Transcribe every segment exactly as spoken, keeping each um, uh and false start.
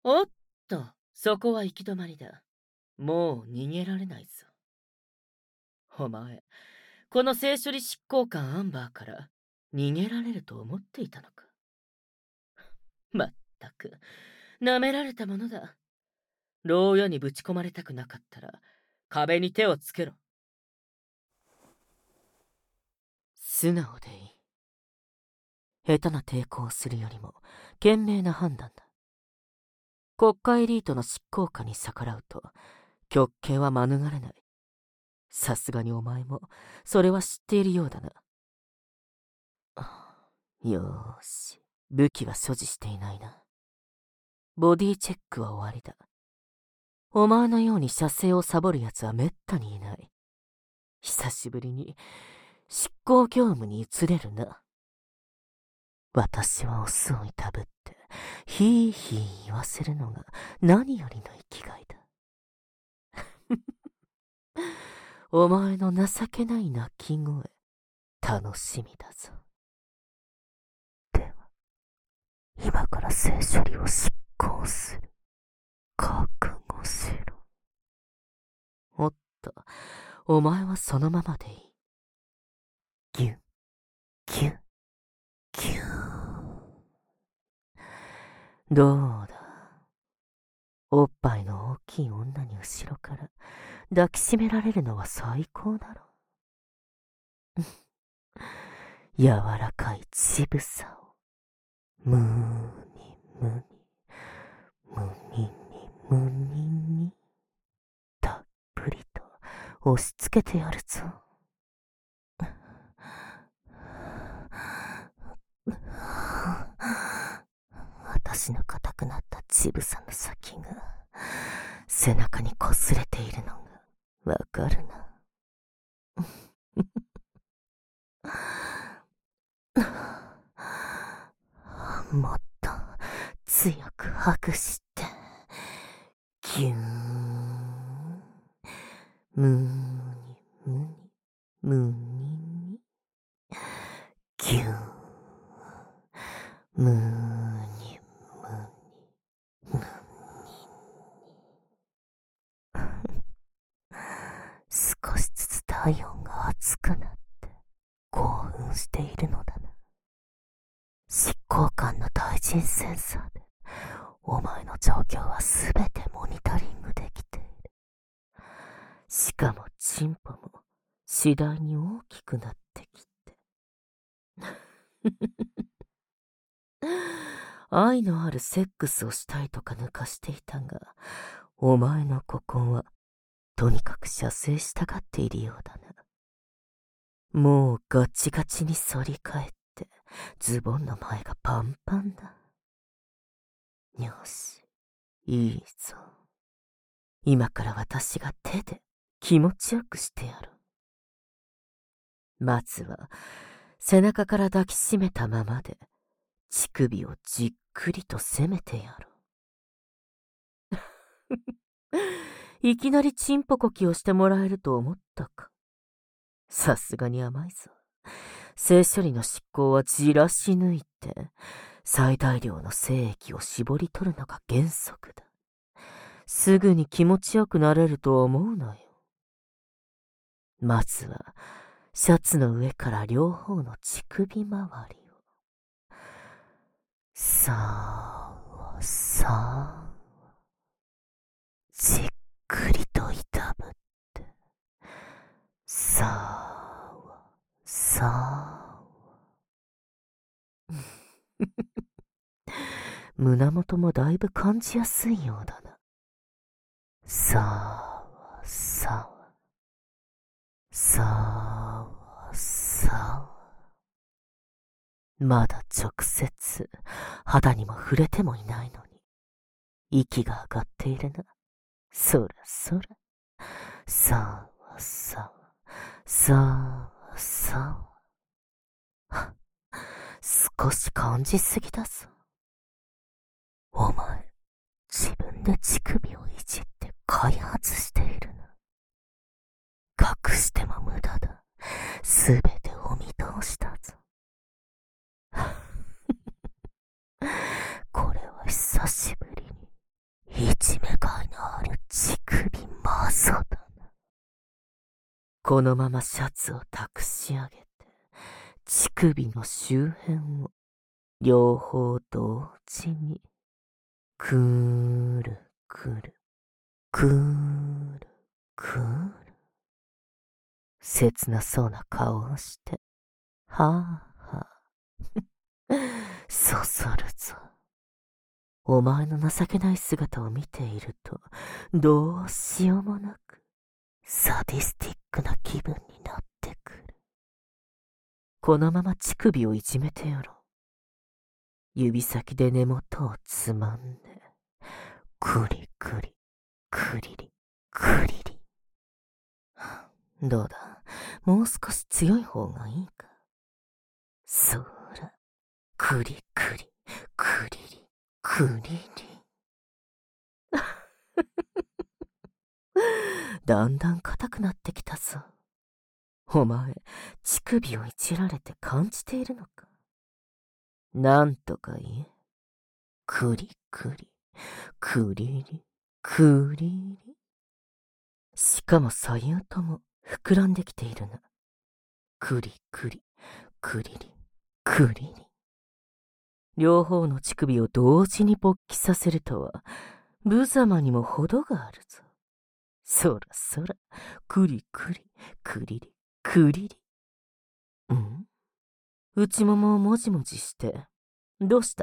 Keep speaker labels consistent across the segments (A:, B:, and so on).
A: おっと、そこは行き止まりだ。もう逃げられないぞ。お前、この聖処理執行官アンバーから逃げられると思っていたのか。まったく、舐められたものだ。牢屋にぶち込まれたくなかったら、壁に手をつけろ。素直でいい。下手な抵抗をするよりも、賢明な判断だ。国家エリートの執行官に逆らうと、極刑は免れない。さすがにお前も、それは知っているようだな。よーし、武器は所持していないな。ボディチェックは終わりだ。お前のように射精をサボる奴はめったにいない。久しぶりに執行業務に移れるな。私はオスをいたぶって、ひーひー言わせるのが何よりの生きがいだ。お前の情けない鳴き声、楽しみだぞ。では、今から聖処理を執行する。覚悟しろ。おっと、お前はそのままでいい。ギュッ、ギュッ、ギュー。どうだ。おっぱいの大きい女に後ろから抱きしめられるのは最高だろ。柔らかい乳房を、むーにむに、むににむにに、たっぷりと押し付けてやるぞ。私の硬くなった乳房の先が背中に擦れているのがわかるな。もっと強くハグして、ギューン、むーにむに、むにに、ギューン、むーにむに、むにに。少しずつ体温が熱くなって興奮しているのだな。執行官の対人センサーでお前の状況はすべてモニタリングできている。しかもチンポも次第に大きくなってきて愛のあるセックスをしたいとか抜かしていたが、お前の股間はとにかく射精したがっているようだな。もうガチガチに反り返ってズボンの前がパンパンだ。よし、いいぞ。今から私が手で気持ちよくしてやる。まずは背中から抱きしめたままで乳首をじっくりと攻めてやる。いきなりチンポコキをしてもらえると思ったか。さすがに甘いぞ。性処理の執行はじらし抜いて最大量の精液を絞り取るのが原則だ。すぐに気持ちよくなれると思うなよ。まずはシャツの上から両方の乳首周りをさあさあじっくりといたぶってさあさあ胸元もだいぶ感じやすいようだな。さあさあさあさあ。まだ直接肌にも触れてもいないのに息が上がっているな。そらそら。さあさあさあさあ。少し感じすぎだぞ。お前、自分で乳首をいじって開発しているな。隠しても無駄だ。すべてお見通しだぞ。これは久しぶりにこのままシャツを託し上げて、乳首の周辺を両方同時に、くーるくる、くーるくーる。切なそうな顔をして、はぁはぁ、そそるぞ。お前の情けない姿を見ていると、どうしようもなく、サディスティックな気分になってくる。このまま乳首をいじめてやろう。指先で根元をつまんで、くりくり、くりり、くりり。どうだ、もう少し強い方がいいか。そら、くりくり、くりり、くりり。だんだん硬くなってきたぞ。お前、乳首をいじられて感じているのか。なんとか言え。くりくり、くりり、くりり。しかも左右とも膨らんできているな。くりくり、くりり、くりり。両方の乳首を同時に勃起させるとは、無様にも程があるぞ。そらそら、くりくり、くりり、くりり。ん？内ももをもじもじして、どうした？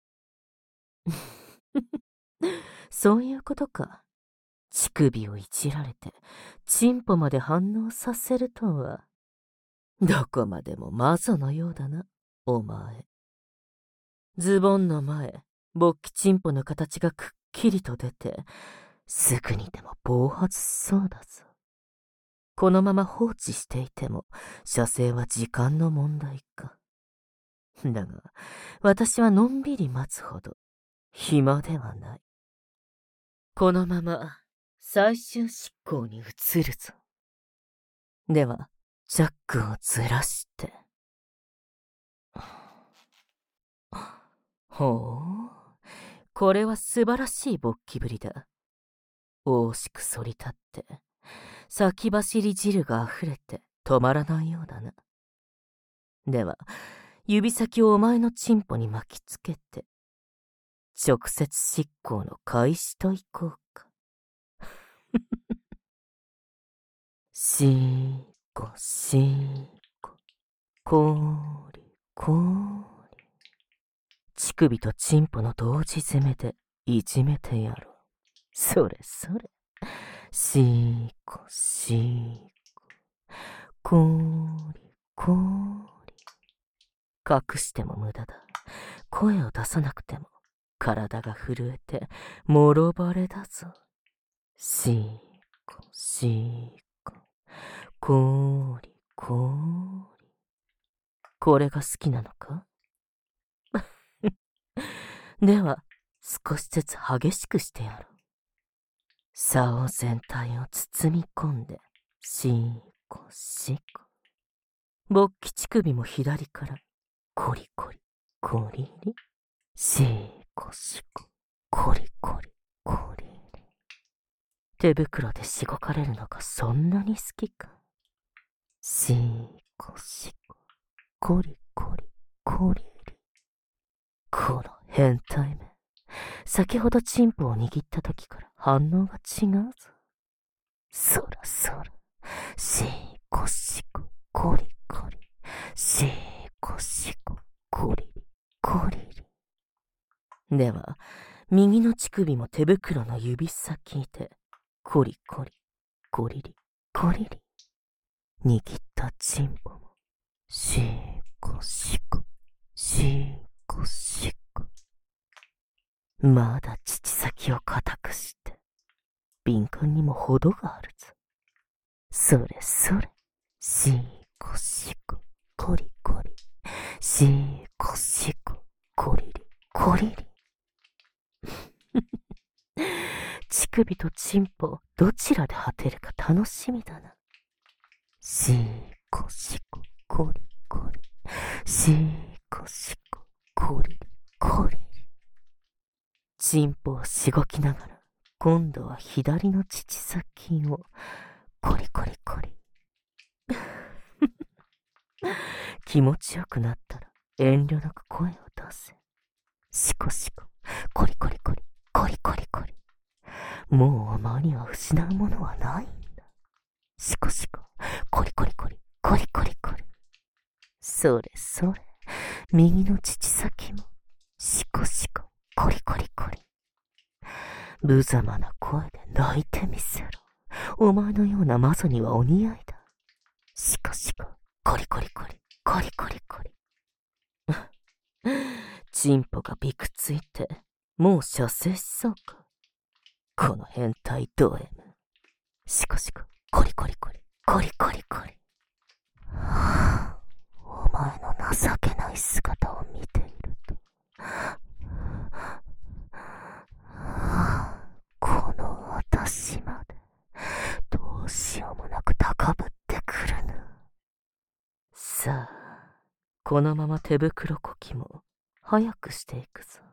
A: そういうことか。乳首をいじられて、チンポまで反応させるとは。どこまでも魔女のようだな、お前。ズボンの前、勃起チンポの形がくっきりと出て、すぐにでも暴発しそうだぞ。このまま放置していても、射精は時間の問題か。だが、私はのんびり待つほど、暇ではない。このまま、最終執行に移るぞ。では、ジャックをずらして。ほう、これは素晴らしい勃起ぶりだ。大しく反り立って、先走り汁が溢れて止まらないようだな。では、指先をお前のチンポに巻きつけて、直接執行の開始といこうか。しーこしーこ、こーりこーり。乳首とチンポの同時攻めでいじめてやろう。それそれ。しーこしーこ、こーりこーり。隠しても無駄だ。声を出さなくても体が震えてもろバレだぞ。しーこしーこ、こーりこーり。これが好きなのか？では少しずつ激しくしてやろう。竿全体を包み込んで、しーこしこ。勃起乳首も左からコリコリコリリ。しーこしこ、コリコリコリリ。手袋でしごかれるのがそんなに好きか。しーこしこ、コリコリコリリ。この変態め。先ほどチンポを握った時から反応が違うぞ。そらそら、しーこしこ、コリコリ。しーこしこ、コリリコリリ。では、右の乳首も手袋の指先で、コリコリ、コリリ、コリリ。握ったチンポも、しーこしこ、しーこしこ。まだ乳先を固くして、敏感にも程があるぞ。それそれ、しーこしこ、コリコリ。しーこしこ、コリリ、コリリ。乳首とチンポ、どちらで果てるか楽しみだな。しーこしこ、コリコリ。しーこしこ、コリリ、コリリ。チンポをしごきながら、今度は左の乳先を、コリコリコリ、 気持ちよくなったら遠慮なく声を出せ。シコシコ、コリコリコリ、コリコリコリ。もうお前には失うものはないんだ。シコシコ、コリコリコリ、コリコリコリ。それそれ、右の乳先も、シコシコ、コリコリコリ。無様な声で泣いてみせろ。お前のような魔女にはお似合いだ。シコシコ、コリコリコリ、コリコリコリ。チンポがびくついて、もう射精しそうか。この変態ド M。シコシコ、コリコリコリ、コリコリコリ。はあ、お前の情けない姿を見ていると。この私まで、どうしようもなく高ぶってくるぬ。さあ、このまま手袋こきも、早くしていくぞ。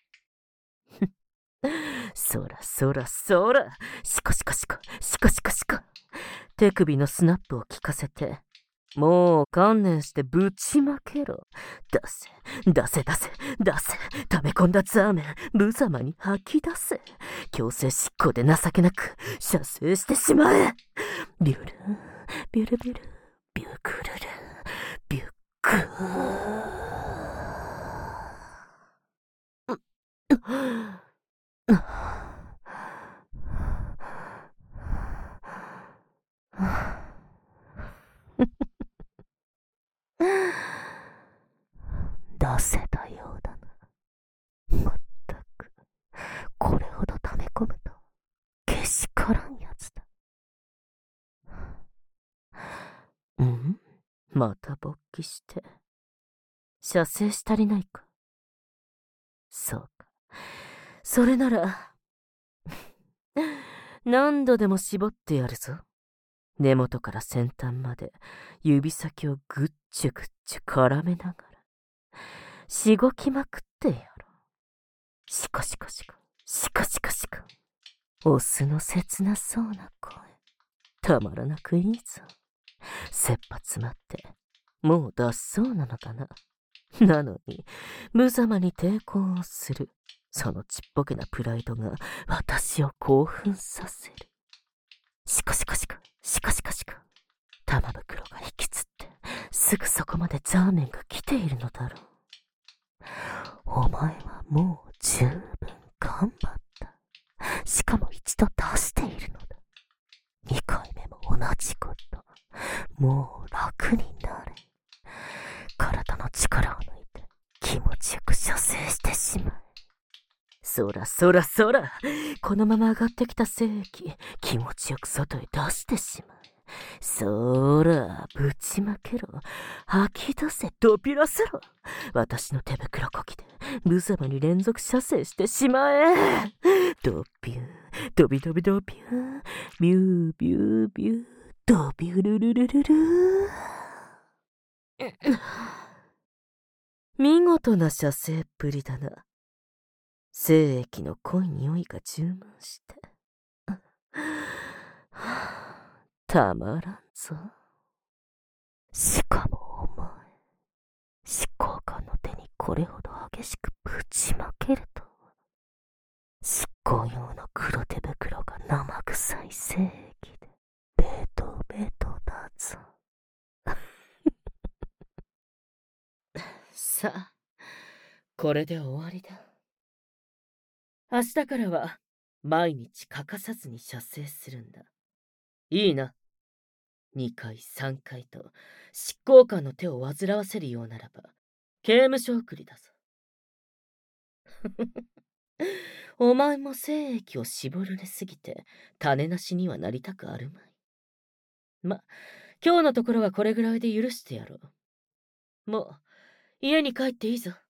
A: そらそらそら、シコシコシコ、シコシコシコ。手首のスナップを効かせて、もう観念してぶちまけろ。出せ、出せ出せ、出せ。溜め込んだザーメン、無様に吐き出せ。強制執行で情けなく、射精してしまえ。ビュル、ビュルビュル、ビュクルル、ビュックー。出せたようだな。まったく、これほど溜め込むと、けしからんやつだ。ん？また勃起して。射精し足りないか。そうか。それなら、何度でも絞ってやるぞ。根元から先端まで指先をぐっちゅぐっちゅ絡めながら、しごきまくってやろう。シコシコシコ、シコシコシコ。オスの切なそうな声、たまらなくいいぞ。切羽詰まって、もう出しそうなのかな。なのに、無様に抵抗をする、そのちっぽけなプライドが私を興奮させる。シコシコシコ、シコシコシコ。玉袋が引きつって、すぐそこまでザーメンが来ているのだろう。お前はもう十分頑張った。しかも一度出しているのだ。二回目も同じこと。もう楽になれ。体の力を抜いて気持ちよく射精してしまえ。そらそらそら、このまま上がってきた精液、気持ちよく外へ出してしまえ。そら、ぶちまけろ。吐き出せ、ドピらせろ。私の手袋こきで、無様に連続射精してしまえ。ドピュー、ドビドビドピュー、ビュービュービュー、ドビュルルルルルー。見事な射精っぷりだな。精液の濃い匂いが充満して。たまらんぞ。しかもお前、執行官の手にこれほど激しくぶちまけるとは。執行用の黒手袋が生臭い精液でベトベトだぞ。さあ、これで終わりだ。明日からは毎日欠かさずに射精するんだ。いいな。にかいさんかいと執行官の手を煩わせるようならば刑務所送りだぞ。お前も精液を絞られすぎて種なしにはなりたくあるまい。ま、今日のところはこれぐらいで許してやろう。もう家に帰っていいぞ。